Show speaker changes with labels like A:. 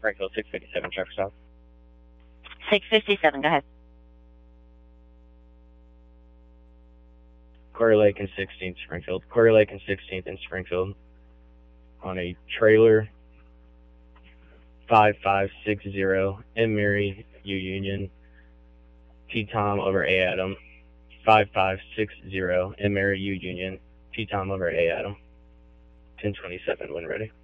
A: Springfield 657, traffic stop.
B: 657, go ahead.
A: Quarry Lake and 16th Springfield. Quarry Lake and 16th in Springfield on a trailer 5560 M Mary U Union T Tom over A Adam 5560 M Mary U Union T Tom over A Adam 1027 when ready.